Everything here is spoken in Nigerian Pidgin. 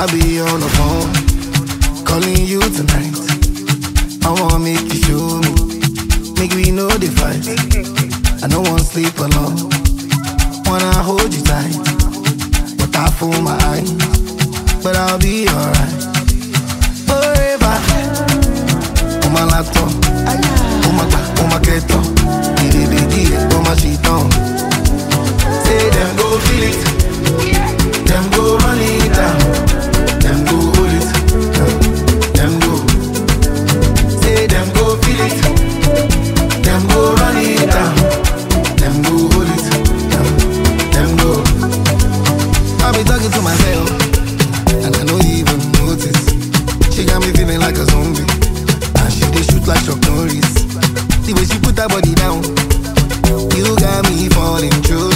I'll be on the phone, calling you tonight. I wanna make you show me, make we know the fight. I don't wanna sleep alone, wanna hold you tight, but I fool my eyes, but I'll be alright. Forever, on my laptop, on my keto, on my sheet on. Say them go feel it, them go run it down, them go hold it, them go. Say them go feel it, them go run it down, them go hold it, them go. I be talking to myself, and I don't even notice. She got me feeling like a zombie, and she dey shoot like Chuck Norris. The way she put her body down, you got me falling through.